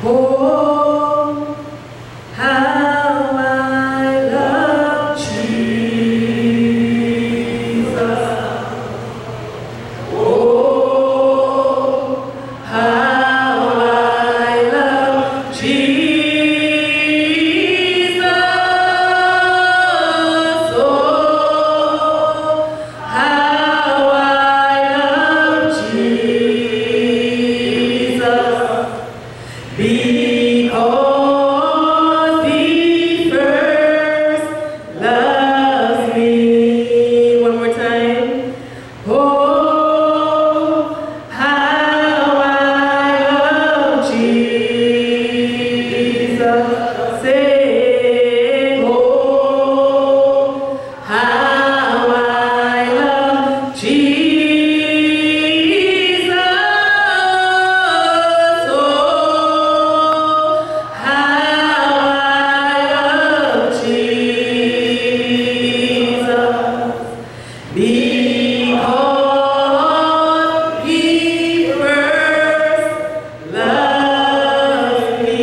Oh, how I love Jesus. Oh, how I love Jesus. Oh, how I love Jesus. Because he first loved me. One more time. Oh, how I love Jesus. Say, oh, how I love Jesus. Oh, how I love Jesus. Because he first loved me.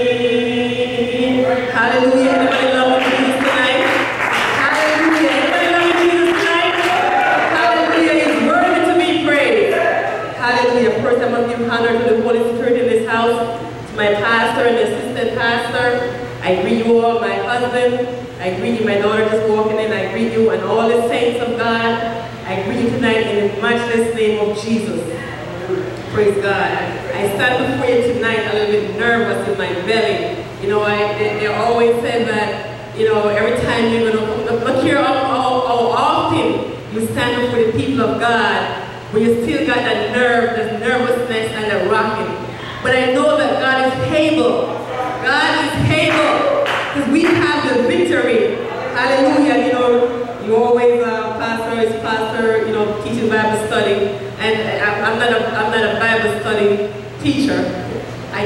Hallelujah. Anybody love Jesus tonight? Hallelujah. Anybody love Jesus tonight? Hallelujah. He's worthy to be praised. Hallelujah. First, I must give honor to the Holy Spirit in this house, to my pastor and assistant pastor. I greet you all, my husband. I greet you, my daughter just walking in. I greet you and all the saints of God. I greet you tonight in the matchless name of Jesus. Praise God. I stand before you tonight a little bit nervous in my belly. You know, they always say that, you know, every time you're going to come, look here how often you stand before the people of God, but you still got that nervousness and that rocking. But I know that God is able. God is able. Because we have the victory. Hallelujah. You know, you always, pastor, you know, teaching Bible study. And I'm not a Bible study teacher. I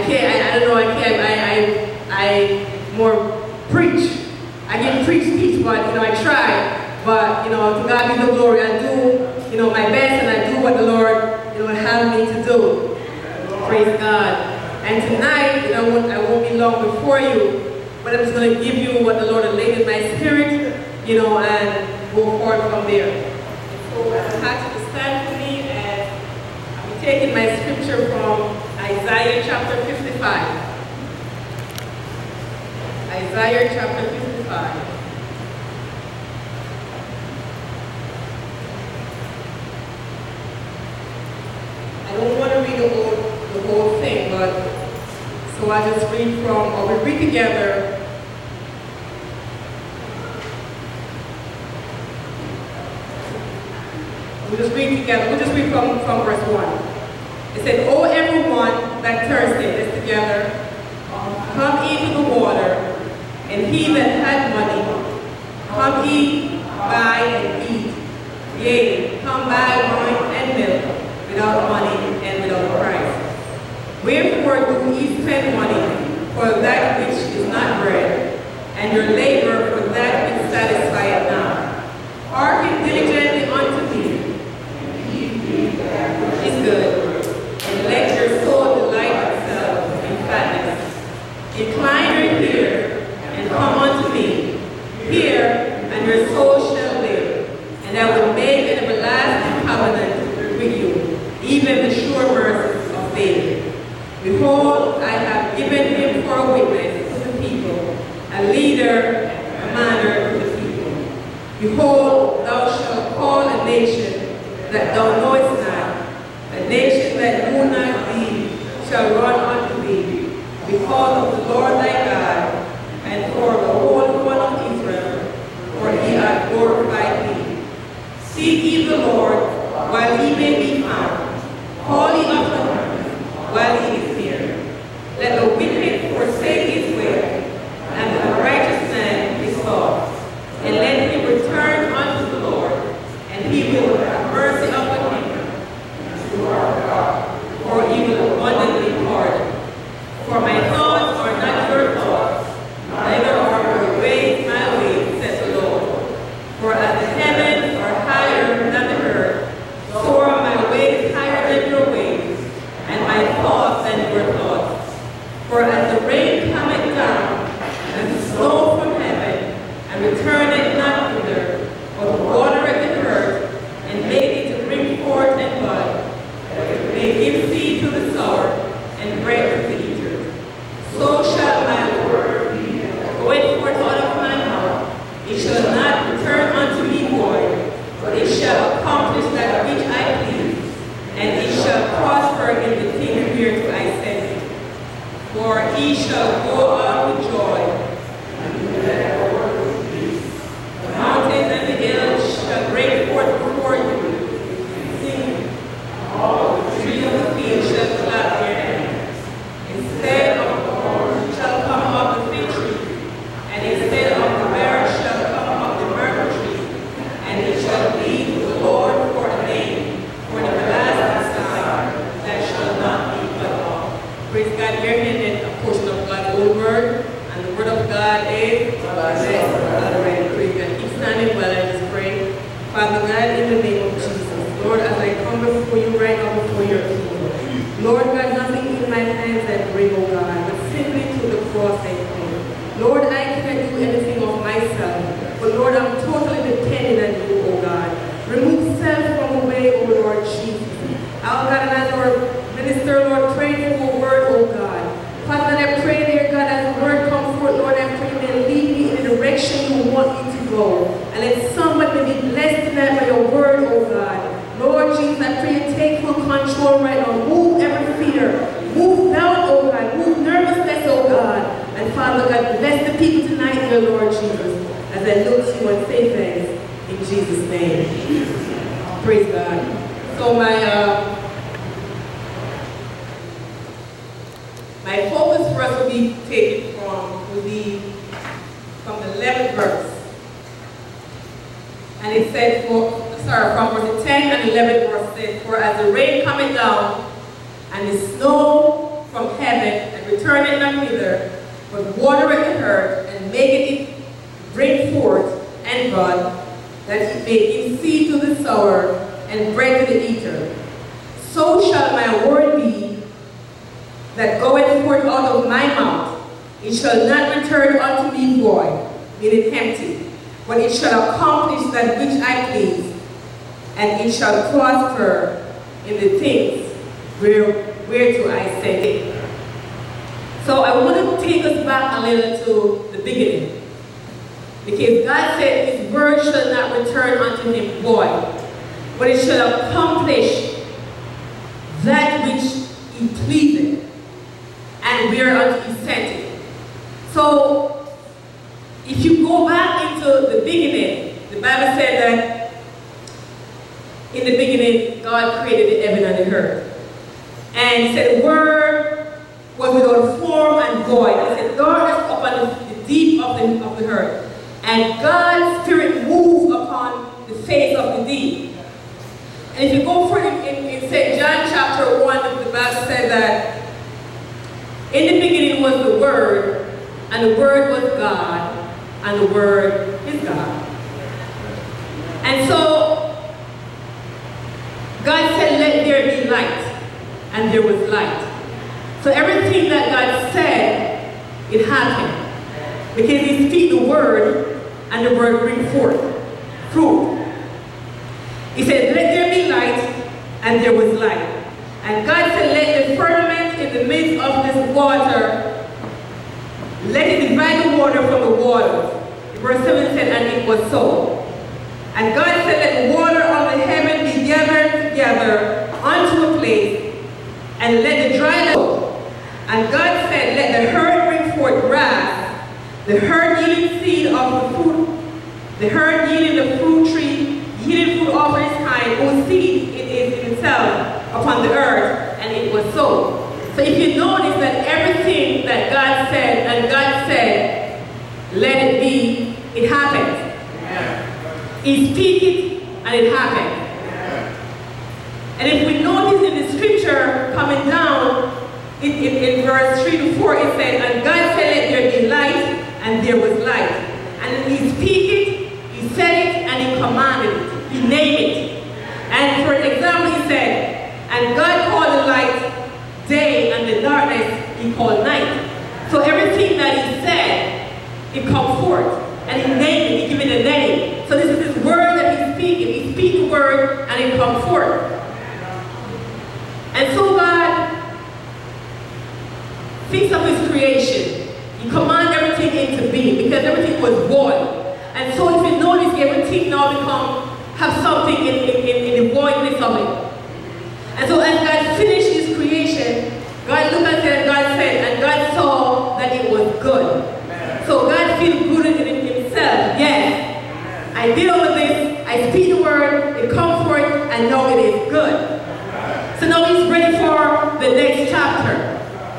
more preach. I can preach, teach, but, you know, I try. But, you know, to God be the glory. I do, you know, my best, and I do what the Lord, you know, have me to do. Praise God. And tonight, you know, I won't be long before you, but I'm just going to give you what the Lord has laid in my spirit, you know, and go forward from there. So I ask you to stand for me, and I'm taking my scripture from Isaiah chapter 55. Isaiah chapter 55. I don't want to read the whole thing, but so I just read from, or we read together. We'll just read together. We'll just read from verse 1. It said, "O everyone that thirsteth," this together, "come ye to the water, and he that hath money, come ye, buy and eat. Yea, come buy wine and milk, without money and without price. Wherefore do ye spend money for that which is not bread, and your labor for that which satisfieth not? Hearken diligently unto me, which is good, and let your soul delight itself in fatness. Incline your ear, and come unto me. Hear, and your soul shall live, and I will make an everlasting covenant with you, even the sure mercies of David. Behold, I have given him for a witness to the people, a leader, a manner to the people. Behold, thou shalt call a nation that thou knowest not, a nation that do not thee shall run unto thee, because of the Lord thy God, and for the Holy One of Israel, for he hath glorified thee. Seek ye the Lord while he may be found. Call ye unto him while he is near. Let the wicked forsake his way, and the righteous man his thoughts. And let him return unto the Lord, and he will have mercy upon him. For he will abundantly pardon. shall go out with joy. The mountains and the hills shall break forth before you. Sing. All the trees of the field shall clap their hands. Instead of the corn shall come up the fig tree, and instead of the barrel shall come up the myrtle tree, and it shall be to the Lord for a name, for an everlasting sign that shall not be cut off. Praise God, we're in a portion of God's own word, and the word of God is blessed. Praise God. Keep standing while I just pray. Father God, in the name of Jesus, Lord, as I come before you right now before your people, Lord God, nothing in my hands I bring, oh God, but simply to the cross I come. Lord, I can't do anything of myself, but Lord, I'm totally depending on you, oh God. Remove self from the way, oh Lord Jesus. Oh God, and as our minister, Lord, pray for a word, oh God. Father, I pray, dear God, as the word comes forth, Lord, I pray that lead me in the direction you want me to go. And let somebody be blessed tonight by your word, oh God. Lord Jesus, I pray you take full control right now. Move every fear. Move down, oh God. Move nervousness, oh God. And Father God, bless the people tonight, dear Lord Jesus, as I look to you and say thanks in Jesus' name. Praise God. So my focus for us will be taken from the 11th verse. And it said, from verse 10 and 11 verse says, for as the rain cometh down, and the snow from heaven, and returneth not thither, but watereth the earth, and maketh it bring forth, and God, that it may give seed to the sower, and bread to the eater. So shall my word be that goeth forth out of my mouth. It shall not return unto me void, meaning empty, but it shall accomplish that which I please, and it shall prosper in the things whereto I send it. So I want to take us back a little to the beginning. Because God said his word shall not return unto him void, but it shall accomplish that which he pleaseth, and whereunto he sent it. So if you go back into the beginning, the Bible said that in the beginning God created the heaven and the earth. And he said the word was without form and void. He said darkness upon the deep of the earth. And God's Spirit moved upon the face of the deep. And if you go further in St. John chapter 1, the Bible said that in the beginning was the Word, and the Word was God, and the Word is God. And so God said, let there be light, and there was light. So everything that God said, it happened. Because he speak the word, and the word bring forth fruit. He said, let there be light, and there was light. And God said, let the firmament in the midst of this water, let it divide the water from the waters. Verse 7 said, and it was so. And God said, let the water of the heaven be gathered together unto a place, and let the dry land. And God said, let the earth bring forth grass, the earth yielding seed of the fruit, the earth yielding the fruit tree, yielding fruit of its kind, whose seed it is in itself upon the earth, and it was so. So if you notice that everything that God said, and God said, let it be, it happened. Yeah. He speak it, and it happened. Yeah. And if we notice in the scripture coming down, in verse 3 to 4, it said, and God said, let there be light, and there was light. And he speak it, he said it, and he commanded it. He named it. And for example, he said, and God called the light day, and the darkness he called night. So everything that he said, it come forth. And he named it, he gave it a name. So this is his word that he's speaking. He speaks the word, and it comes forth. And so God thinks of his creation. He commanded everything into being, because everything was void. And so if you notice, everything now have something in the voidness of it. And so as God finished his creation, God looked at it and God said, and God saw that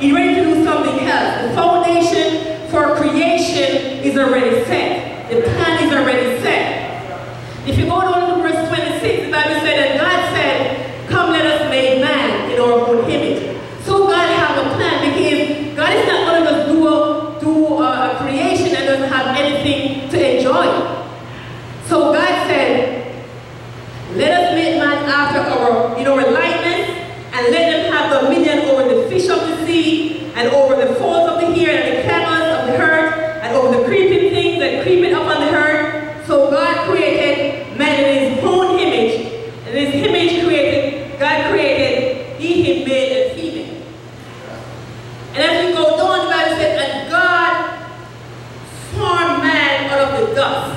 He's ready to do something else. The foundation for creation is already set. The plan is already set. If you go down to verse 26, the Bible said that God said, come let us make man in our own image. So God has a plan, because God is not going to just do a creation that doesn't have anything to enjoy. So God said, let us make man after our likeness, and let them have dominion over the fish of the sea, and over the fowls of the air, and the camels of the earth, and over the creeping things that creep up on the earth. So God created man in his own image, and his image God created, he made and female. And as we go down, the Bible said, and God formed man out of the dust.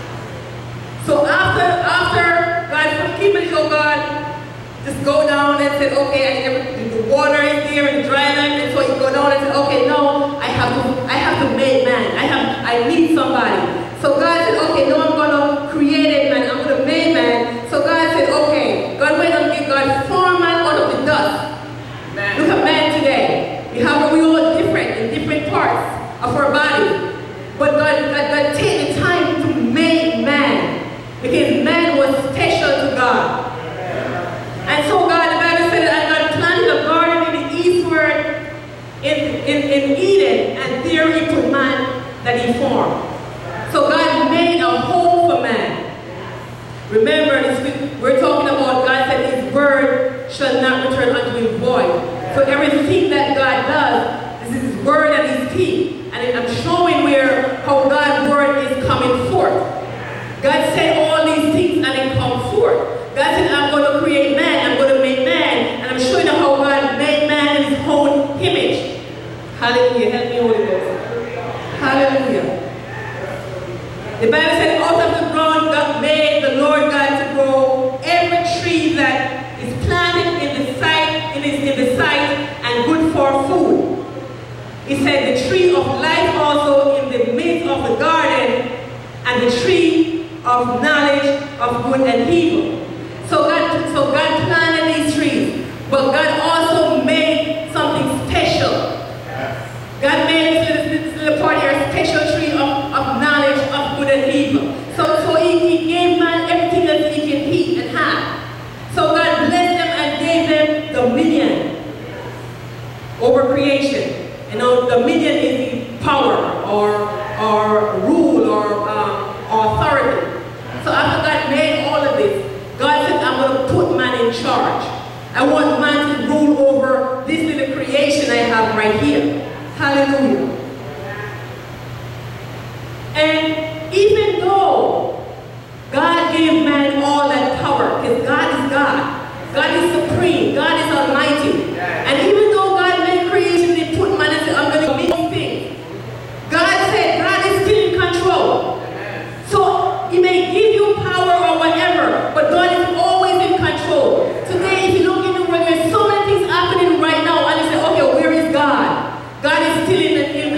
So after God from keeping it, God just go down and said, okay, the water is there and the dry land, and so you go down and say, okay, no, I have to make man. I need somebody. So God said, okay, no, I'm gonna create man. I'm gonna make man. So God said, okay. God went and God formed man out of the dust. Man. Look at man today. We all different in different parts of our body. But God take the time to make man, because man was special to God. And so God, the Bible said that God planted a garden in the eastward in Eden, and there he put man that he formed. So God made a home for man. Remember, we're talking about God said his word shall not return unto him void. So everything that God does, this is his word and his deed. And I'm showing how God's word is coming forth. God said all these things and it come forth. God said, I'm going to create man, I'm going to make man. And I'm showing you how God made man in his own image. Hallelujah. Help me, Holy Ghost. Hallelujah. The Bible said, out of the ground God made the Lord God to grow every tree that is planted in the sight and good for food. He said, the tree of life also in the midst of the garden, and the tree of knowledge of good and evil. So God planted these trees, but God also made something special. God made this little part here a special tree of knowledge of good and evil. So he gave man everything that he can eat and have. So God blessed them and gave them dominion over creation. You know, dominion is the power or rule or authority. So after God made all of this, God said, I'm going to put man in charge. I want man to rule over this little creation I have right here. Hallelujah. And even though God gave man all that power, because God is God. God is supreme. God is almighty. And even though God made creation, he put man and said, I'm going to make things. God said God is still in control. So he may give you power or whatever, but God is always in control. Today, if you look in the world, there's so many things happening right now, and you say, okay, where is God? God is still in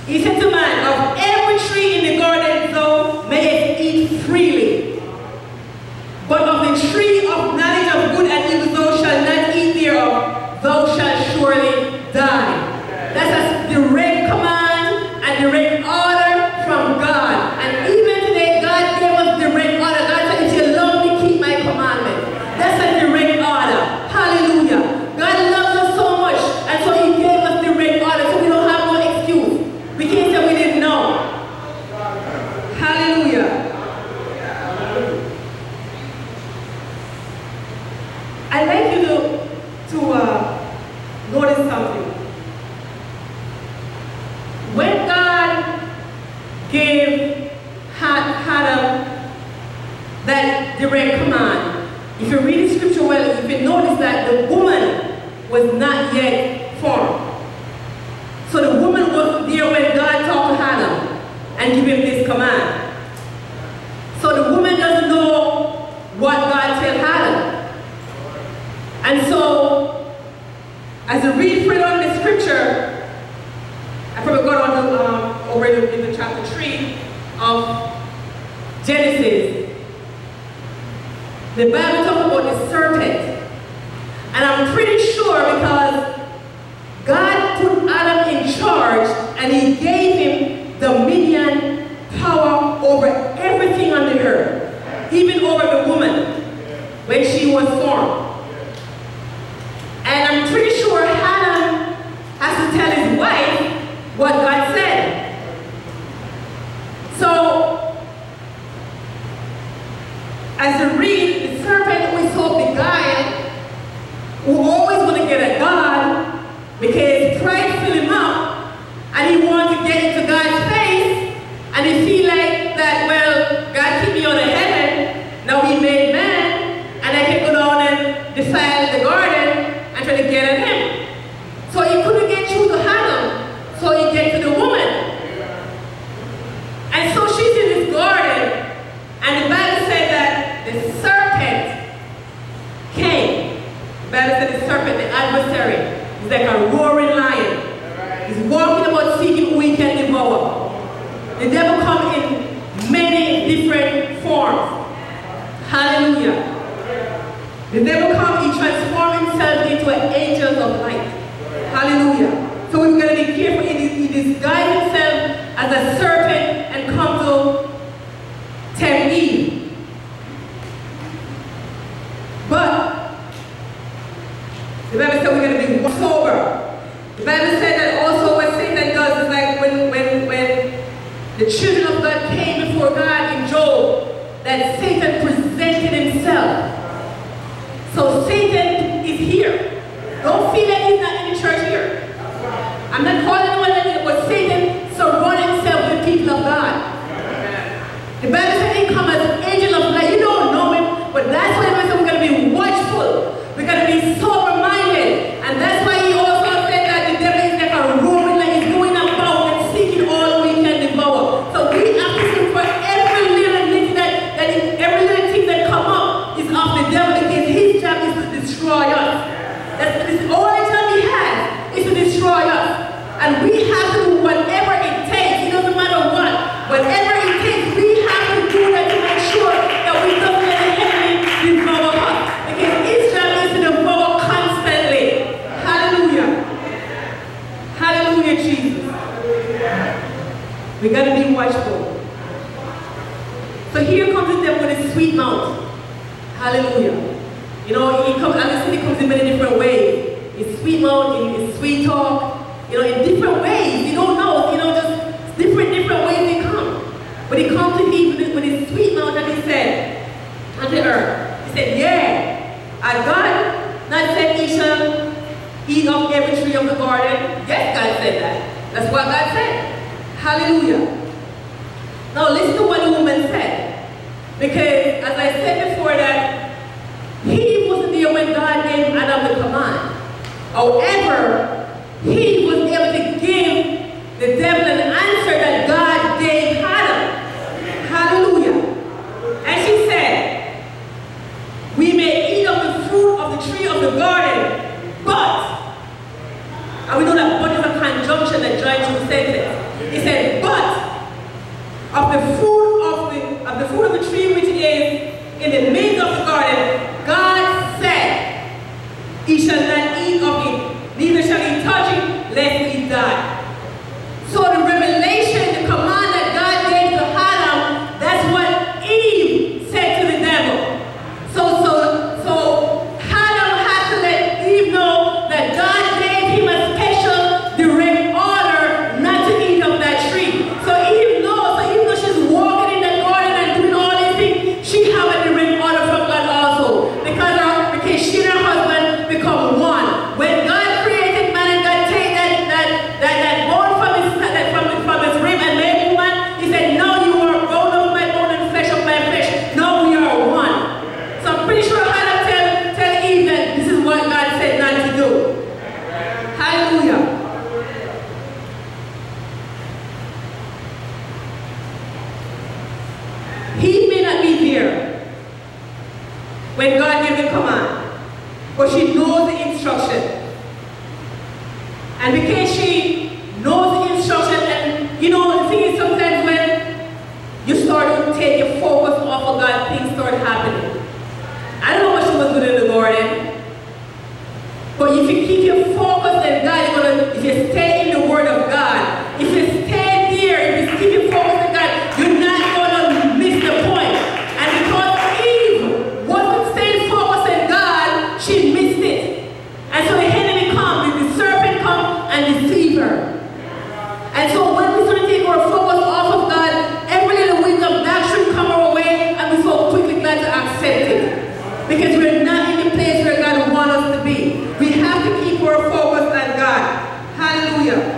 He said to man, of every tree in the garden thou mayest eat freely, but of the tree of knowledge of good and evil thou shalt not eat thereof, thou shalt surely die. That's a direct command and direct order from God. And even today, God gave us direct order. God said, if you love me, keep my commandments. That's a direct order. Hallelujah. God loves us so much, and so he gave us direct order, so we don't have no excuse. We can't say we didn't know. Hallelujah. I'd like you to notice something. When God gave Adam that direct command, if you read the scripture well, you can notice that the woman was not yet formed. So the woman wasn't there when God talked to Adam and gave him this command. So the woman doesn't know what God told Adam. And so, as I read further on the scripture, I probably got on over in the chapter 3 of Genesis. The Bible talks about the serpent. And I'm pretty sure because God put Adam in charge and he gave him dominion, power over everything on the earth, even over the woman when she was formed. And I'm pretty sure Adam has to tell his wife what God said. So, as I read, the serpent always so beguiled, who always want to get at God, because pride filled him up, and he wanted to get into God's face, and he feel like that, well, God keep me out of heaven, now he made man, and I can go down and defile the garden, and try to get at him. So he couldn't get through to Adam, so he get to the woman. And so she's in this garden, and the Bible said that the serpent came. The Bible said the serpent, the adversary, is like a roaring lion. He's walking about seeking who he can devour. The devil comes in many different forms. Hallelujah. The devil comes, he transforms himself into an angel of light. Hallelujah. So we've got to be careful. He disguises himself as a serpent and come to tempt Eve. But the Bible said we're going to be sober. The Bible said that also what Satan does is like when the children of God came before God in Job, that Satan presented himself. So Satan is here. Don't feel like he's not in the church here. I'm not calling anyone anything, but Satan surrounded himself with people of God. The Bible said he comes as an angel of light. You don't know him, but that's why I said we're going to be watchful. We're going to be sober-minded. And that's why he also said that the devil is like a roaring lion. He's going about and seeking all we can devour. So we have to look for every little thing every little thing that come up is of the devil, because his job is to destroy us. That's the only job he has, is to destroy us. And we have to do whatever it takes. It doesn't matter what. Whatever it takes, we have to do that to make sure that we don't let the enemy devour us. Because his job is to devour constantly. Hallelujah. Hallelujah, Jesus. We got to be watchful. So here comes the devil with his sweet mouth. Hallelujah. You know, he comes in many different ways. His sweet mouth, his sweet talk, you know, in different ways. You don't know, just different ways they come. But he comes to Eve with his sweet mouth, and he said unto her, he said, yeah, God not said he shall eat of every tree of the garden? Yes, God said that. That's what God said. Hallelujah. Now listen to what the woman said. Because as I said before that, he wasn't there when God gave Adam the command. However, he was able to give the devil an answer that God gave Adam. Hallelujah. And she said, we may eat of the fruit of the tree of the garden, but, and we know that but is a conjunction that joins two sentences. He said, but of the fruit of the tree which is in the midst of the garden, God said, he shall not eat of it, neither shall he touch it, lest he die. So the revelation, the command that God gave to Adam, that's what Eve said to the devil. So Adam had to let Eve know that God gave him a special direct order not to eat of that tree. So Eve knows, so even though she's walking in the garden and doing all these things, she have a direct order from God also. Because she and her husband become one. When God created man and God take that bone from his rib and made woman, he said, no, you are bone of my bone and flesh of my flesh. No, we are one. So I'm pretty sure Hannah tell Eve that this is what God said not to do. Hallelujah. He may not be there when God gave the command, but she knows the instruction. And because she knows the instruction, and you know, the thing is sometimes when you start to take your focus off of God, things start happening. I don't know what she was doing in the garden, but if you keep your focus on God, if you stay in the Word of God, if you stay there, if you keep your focus on God, you're not going to miss the point. And because Eve wasn't staying focused on God, she missed it. And so the enemy comes, the serpent comes and deceives her. And so when we start to take our focus off of God, every little wind of doctrine come our way, and we're so quickly glad to accept it. Because we're not in the place where God wants us to be. We have to keep our focus on God. Hallelujah.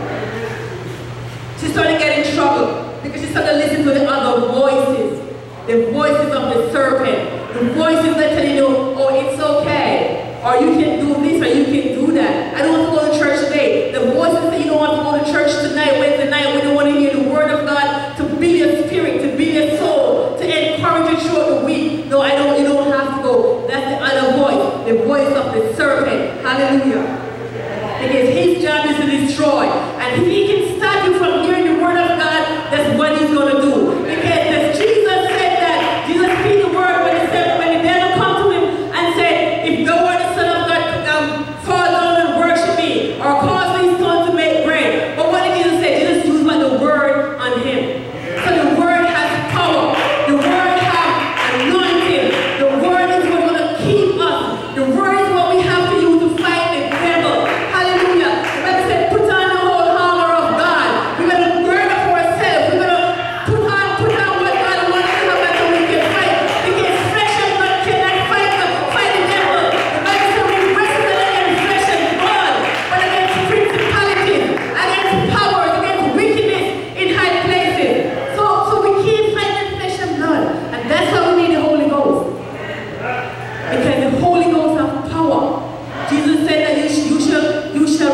She started to get in trouble because she started to listen to the other voices. The voices of the serpent. The voices that tell you, oh, it's okay. Or you can do this or you can do that. I don't want to go to church today. The voices that you don't want to go to church tonight, Wednesday night, we don't want to hear the word of God to build your spirit, to build your soul, to encourage you throughout the week. No, you don't have to go. That's the other voice, the voice of the serpent. Hallelujah. Because his job is to destroy. And if he can stop you from hearing the word of God, that's what he's going to do. Because Jesus said that, Jesus speak the word when the devil come to him and said, if the word is Son of God, fall down and worship me, or cause these sons to make bread. But what did Jesus say? Jesus used the word on him. So the word has power. The word has anointing. The word is what's going to keep us. The word is what we have to use to fight the devil. Hallelujah. The Bible said, put on the whole armor of God. We're going to burn up ourselves. We're going to put on what God wants to have so we can fight. Because flesh and blood cannot fight the devil. The Bible said we wrestle against flesh and blood, but against principalities, against powers, against wickedness in high places. So we can't fight the flesh and blood. And that's why we need the Holy Ghost. Because the Holy Ghost has power. Jesus said that you shall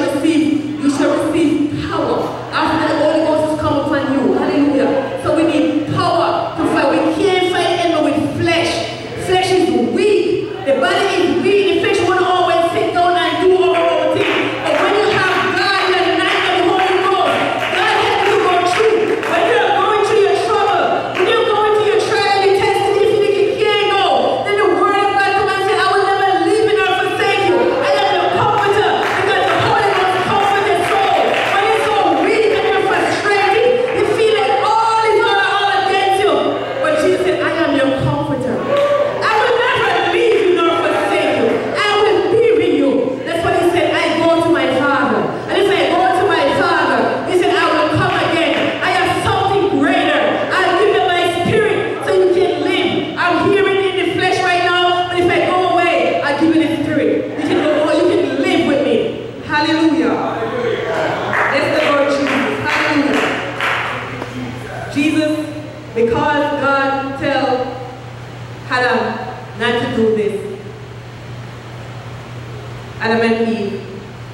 receive power after the Holy Ghost has come upon you. Hallelujah. So we need power to fight. We can't fight enemy with flesh. Flesh is weak. The body is weak. The flesh won't always sit down and do all our own thing. But when you have God, you have the night of the Holy Ghost. God helps you go through. When you're going through your trouble, when you're going through your trial, your test, and you think you can't go, then the word of God comes and says, I will never leave you nor forsake you. I am your comforter, because the Holy Ghost comforts your soul. When you're so weak and you're frustrated, you feel like all is all against you. But Jesus said, I am your comforter. I will never leave you nor forsake you. I will be with you. That's what he said, I go to my Father. And if I go to my Father, he said, I will come again. I have something greater. I'll give you my spirit so you can live. I'm here in the flesh right now, but if I go away, I'll give you the spirit. You can go, you can live with me. Hallelujah. That's the Lord Jesus. Hallelujah. Jesus, because God tell Adam not to do this, Adam and Eve,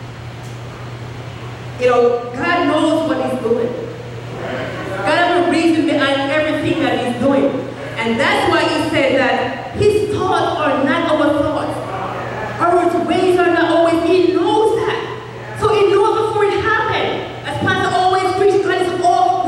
God knows what he's doing. God has a reason behind everything that he's doing. And that's why he said that his thoughts are not our thoughts. Our ways are not always, he knows that. So he knows before it happened. As Pastor always preaches, God is all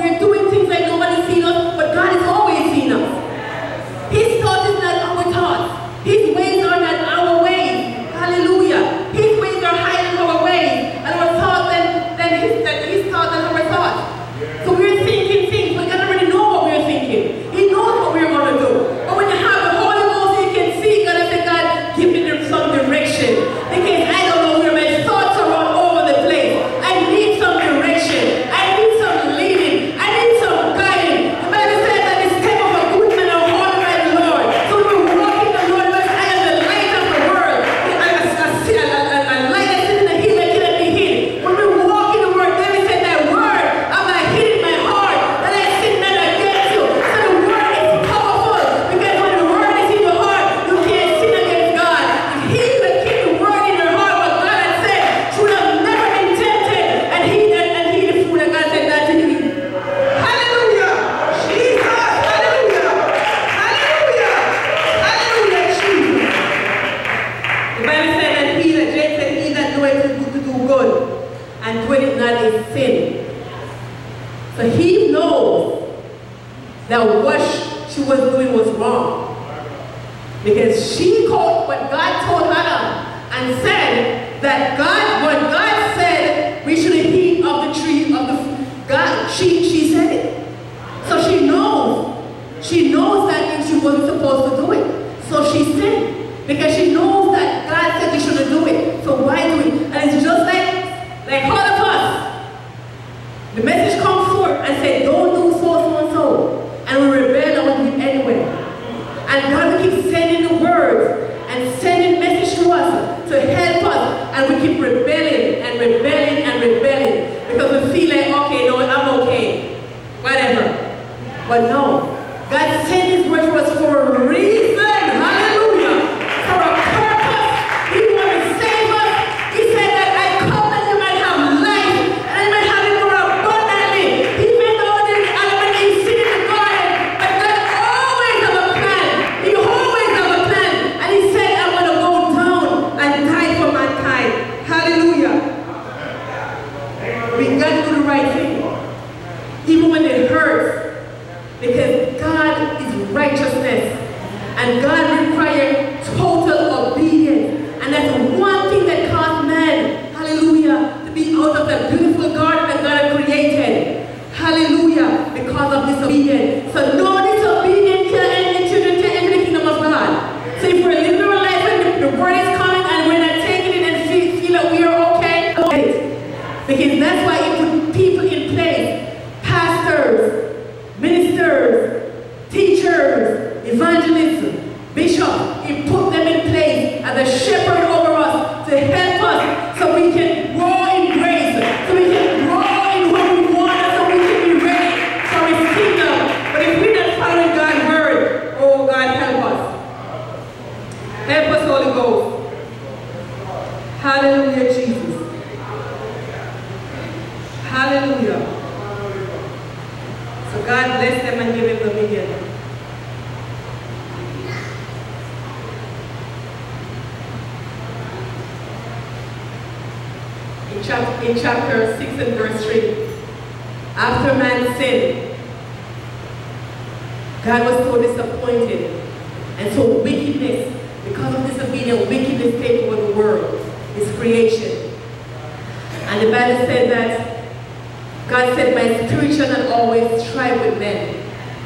So we're thinking things, but God already knows what we're thinking. He knows what we're going to do. But when you have the Holy Ghost, you can see God and say, God, give me some direction. Because I don't know where my thoughts are all over the place. I need some direction. I need some leading. I need some guiding. The Bible says that the step of a good man are ordered by the Lord. So when we walk in the Lord, because I am the light of the world. A light that sits in the hill that cannot be hid. When we walk in the word, David said that word, I'm not hid in my heart, that I sin not against you. So the word is powerful, because when the word is in your heart, you can't sin against God. If he would keep the word in your heart, what God had said, should have never been tempted, and he the food that God said not to eat. Hallelujah! Jesus! Hallelujah! Hallelujah! Hallelujah, Jesus! The Bible said that James said, he that doeth good to do good, and doeth it not is sin. So he knows that what she was doing was wrong. Because she called what God told Adam and said that when God said we shouldn't eat of the tree of the God, she said it. So she knows that she wasn't supposed to do it. So she sinned. Because she knows that God said we shouldn't do it. So why do it? And it's just like all of us. The message comes forth and says, don't do so and so. And we rebel and we do it anyway. And God will keep sending the words and sending message to us to help us. And we keep rebelling and rebelling and rebelling. Because we feel like, okay, no, I'm okay. Whatever. But no. God sent his word to us for a reason. Hallelujah. For a purpose. He wants to save us. He said that I come that you might have life and you might have it more abundantly. He made all the element that you see in the garden. But God always have a plan. He always have a plan. And he said, I'm going to go down and die for mankind. Hallelujah. We got to do the right thing. Even when it hurts. Because God is righteousness. And God requires total obedience. And that's one thing that caused man, hallelujah, to be out of the beautiful garden that God created. Hallelujah, because of disobedience. So no disobedience can any children to enter the kingdom of God. So if we're living our life and the word is coming and we're not taking it and feel that we are okay, don't get it. Because that's why it put people in place. Pastors, ministers, teachers, evangelists, bishops, he put them in place as a shepherd over us to help us so we can grow in grace, so we can grow in what we want, so we can be ready for his kingdom. But if we're not following God's word, oh God, help us. Help us, Holy Ghost. Hallelujah, Jesus. Hallelujah. So God bless them and give him dominion. In chapter 6 and verse 3, after man sinned, God was so disappointed. And so wickedness, because of disobedience, wickedness came over the world, his creation. And the Bible said that God said, my spirit shall not always strive with men.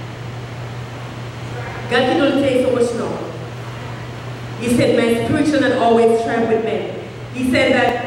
God can only take so much now. He said, my spirit shall not always strive with men. He said that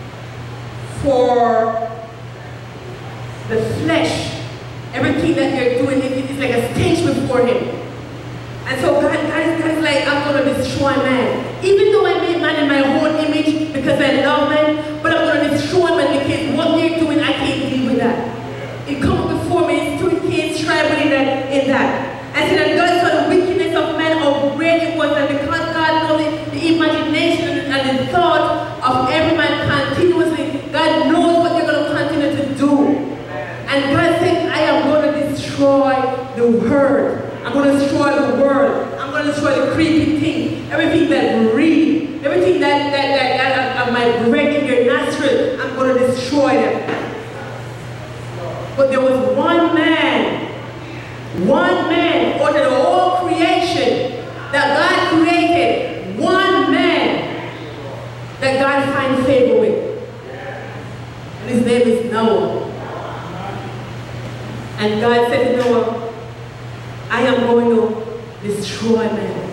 for the flesh, everything that they're doing, it is like a stench before him. And so God is like, I'm going to destroy man. Even though I made man in my own image because I love man, but I'm going to destroy man because what they're doing, I can't deal with that. It comes before me, his spirit can't strive with in that. And so that God saw the wickedness of man, how great it was, and because God knows the imagination and the thought of every man continuously, God knows what they're going to continue to do. And God said, I am going to destroy the word. I'm going to destroy the world. I'm going to destroy the creepy things. Everything that breathes. Everything that my breath in your nostril. I'm going to destroy them. But there was one man out of the whole creation that God created. One man that God finds favor with. And his name is Noah. And God said, Noah, I am going to destroy man.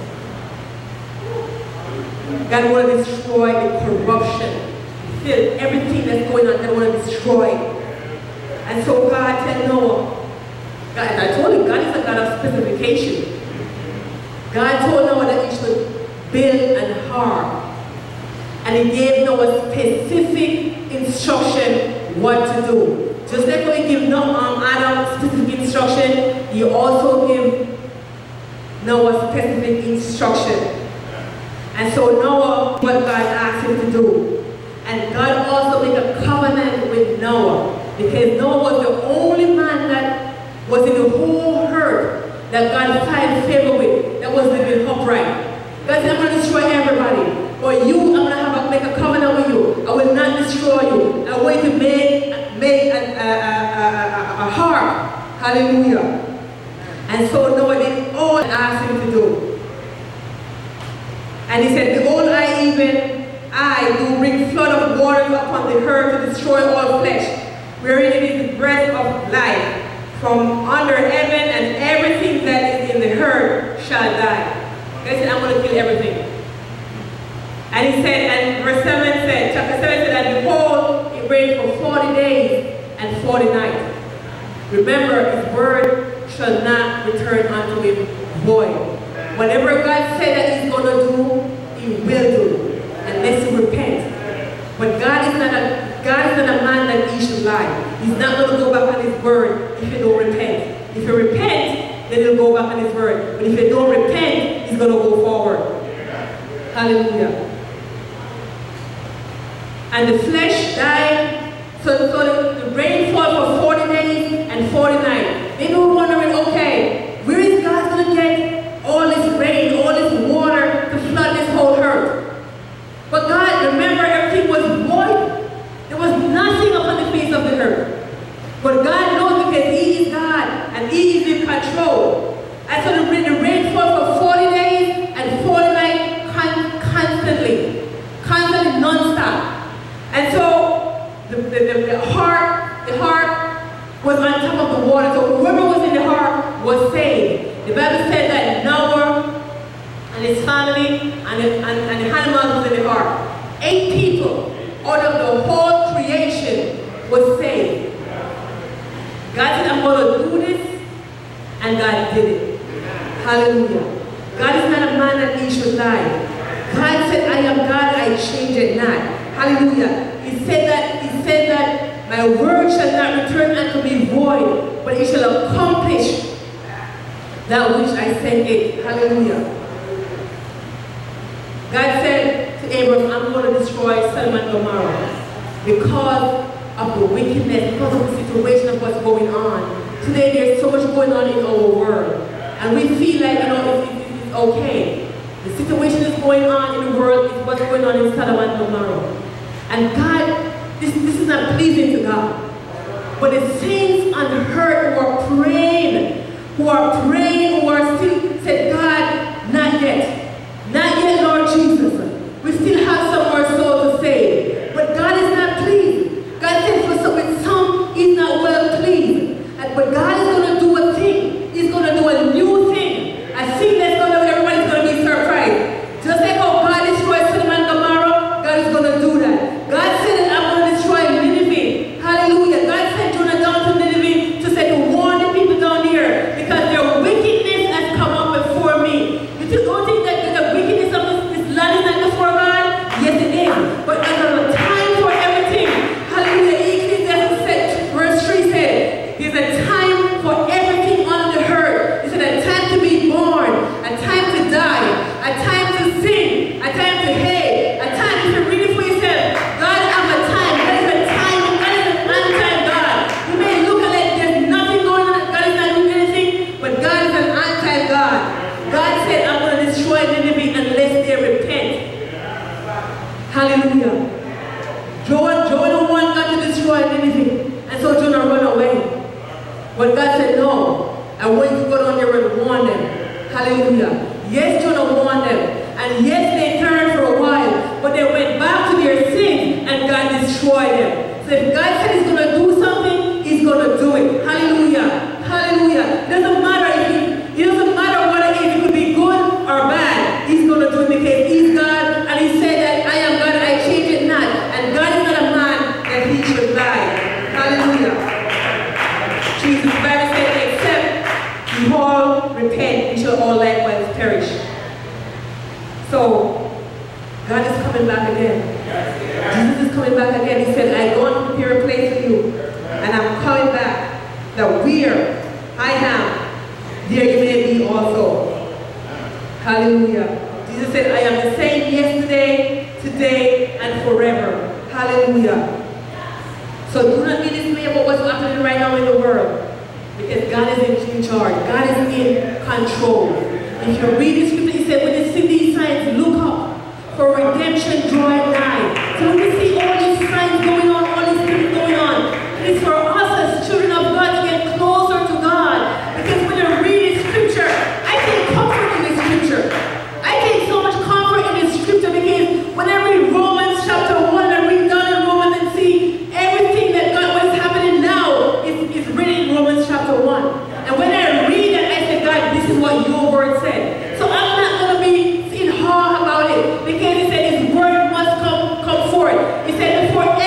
God want to destroy the corruption, everything that's going on, God want to destroy. And so God said, Noah, God, and I told him, God is a God of specification. God told Noah that he should build an ark. And he gave Noah specific instruction what to do. Just like when he gave Adam specific instruction, he also gave Noah specific instruction. And so Noah, what God asked him to do. And God also made a covenant with Noah, because Noah was the only man that was in the whole earth that God found favor with, that was living upright. God said, I'm going to destroy everybody. But you, I'm going to make a covenant with you. I will not destroy you. I want you to make a ark. Hallelujah. And so Noah did all I asked him to do. And he said, behold, I do bring flood of waters upon the earth to destroy all flesh, wherein it is the breath of life from under heaven, and everything that is in the earth shall die. He said, I'm going to kill everything. And he said, and verse 7 said, chapter 7 said, and behold, it rained for 40 days and 40 nights. Remember, his word shall not return unto him void. Whatever God said that he's going to do, he will do, unless you repent. But God is not a man that he should lie. He's not going to go back on his word if you don't repent. If you repent, then he'll go back on his word. But if you don't repent, he's going to go forward. Hallelujah. And the flesh died, so the rain fell for 40 days and 40 nights. They were wondering, okay, where is God going to get all this rain, all this water to flood this whole earth? But God, remember, everything was void. There was nothing upon the face of the earth. But God knows, because he is God and he is in control. And so the rain fell for 40 days and 40 nights constantly, non-stop. And so the ark was on top of the water. So whoever was in the ark was saved. The Bible said that Noah and his family and the animals was in the ark. 8 people out of the whole creation was saved. God said, I'm going to do this, and God did it. Hallelujah. God is not a man that he should lie. God said, I am God, I change it not. Hallelujah. He said that my word shall not return unto me void, but it shall accomplish that which I sent it. Hallelujah. God said to Abraham, I'm going to destroy Sodom and Gomorrah because of the wickedness, because of the situation of what's going on. Today there's so much going on in our world, and we feel like, it's okay. The situation that's going on in the world is what's going on in Sodom and Gomorrah. And God, this is not pleasing to God. But the saints on earth who are praying, who are still said, God, not yet, Lord Jesus. We still have some more souls to save. But God is not pleased. God said with some, he's not well pleased. But God is going to do a thing. He's going to do a new thing. I think everybody's going to be surprised. Just like how God destroyed Sodom and Gomorrah, God is going to do that. God said that I'm going to destroy Nineveh. Hallelujah. God sent Jonah down to Nineveh to warn the people down here, because their wickedness has come up before me. You don't think that the wickedness of this land is not before God? Yes, it is. But there's a time for everything. Hallelujah. Ecclesiastes said, verse 3 said, there's a time for everything on the earth. It's a time to be born, a time to die, a time to sing, a time to hate, a time to read it for yourself. God has a time. God is a time. God is an on-time God. You may look at it, there's nothing going on. God is not doing anything, but God is an on-time God. God said, I'm going to destroy Nineveh unless they repent. Hallelujah. Jonah wanted God to destroy Nineveh, and so Jonah ran away. But God said, no, I want you to go down there and warn them. Hallelujah. Yes, Jonah warned them. And yes, they turned for a while, but they went back to their sin, and God destroyed them. So if God said he's going to do something, he's going to do it. Hallelujah. Jesus. The Bible says, except we all repent, we shall all likewise perish. So, God is coming back again. Jesus is coming back again. He said, I go and prepare a place for you. And I'm coming back. That where I am, there you may be also. Hallelujah. Jesus said, I am the same yesterday, today, and forever. Hallelujah. So do not be dismayed about what's happening right now in the world. Because God is in charge. God is in control. If you read the scripture, he said, when you see these signs, look up, for redemption drawing nigh. So when you see all these signs going on, all these things going on, it's for us as children of God to get closer to God. Because when you read the scripture, I take comfort in the scripture. I take so much comfort in the scripture because when I read Romans chapter 1, I read down in Romans and see everything that God, what is happening now is written in Romans chapter 1. And when I read it, I say, God, this is what your word said. So I'm not going to be in awe about it because he said his word must come forth. He said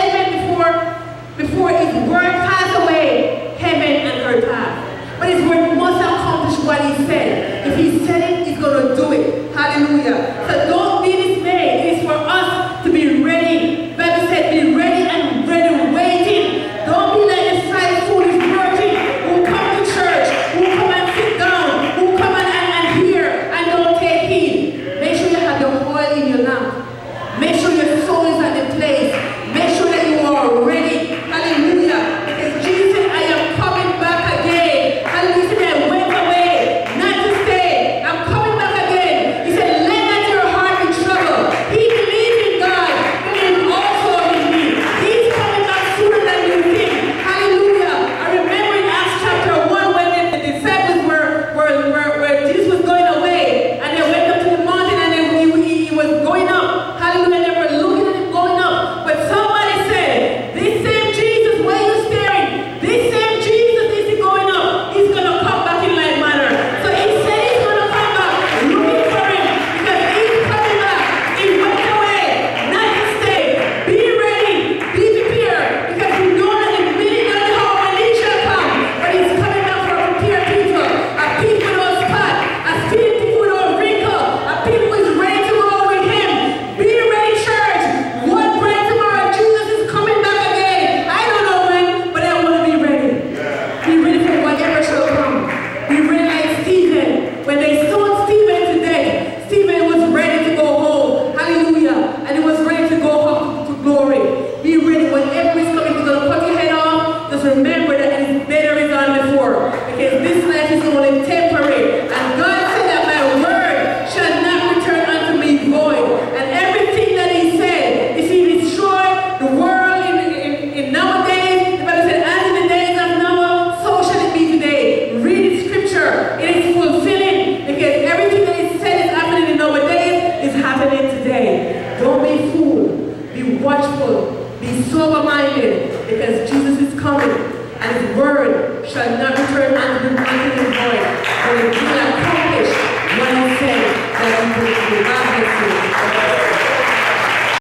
before his word pass away, heaven and earth pass. But his word must accomplish what he said. If he said it, he's going to do it. Hallelujah. So don't be dismayed. It is for us to be ready. The Bible said, be ready and ready waiting. Don't be like the side foolish virgin who come to church, who come and sit down, who come and hear and don't take heed. Make sure you have your oil in your lamp. Make sure your soul is at the place. Make sure that you are ready. Hallelujah. Because Jesus said, I am coming back again. Hallelujah. He said, I went away, not to stay. I'm coming back again. He said, let not your heart be troubled. He believed in God, believed also in me. He's coming back sooner than you think. Hallelujah. I remember in Acts chapter 1 when the disciples where Jesus was going away and they went up to the mountain and he was going up. Hallelujah. They were looking at him going up. But somebody said, this same Jesus, why are you staring? This same Jesus is going up. He's going to come back in like manner. So he said he's going to come back looking for him because he's coming back. He went away, not to stay. Be ready. Be prepared because you know that the minute and the hour when he shall come. But he's coming back for a prepared people. A people without spot. A people without wrinkle. A people who is ready to go with him. Be ready, church. One bright tomorrow, Jesus is coming back again. I don't know when, but I want to be ready. Be ready for whatever shall come. Be ready like Stephen. When they stoned Stephen to death, Stephen was ready to go home. Hallelujah. And he was ready to go up to glory. Be ready. Whenever he's coming, he's going to cut your head off. Just remember that his better is on before. Because this life is only temporary. And God said that my word shall not return unto me void. And everything that he said, if he destroyed the world in nowadays, the Bible said, as in the days of Noah, so shall it be today. Read the scripture. It is fulfilling. Because everything that is said is happening in nowadays is happening today. Don't be fooled. Be watchful. Be sober-minded. Because Jesus is coming. And his word shall not return unto him void. But it will accomplish what he said that he would do. God bless you.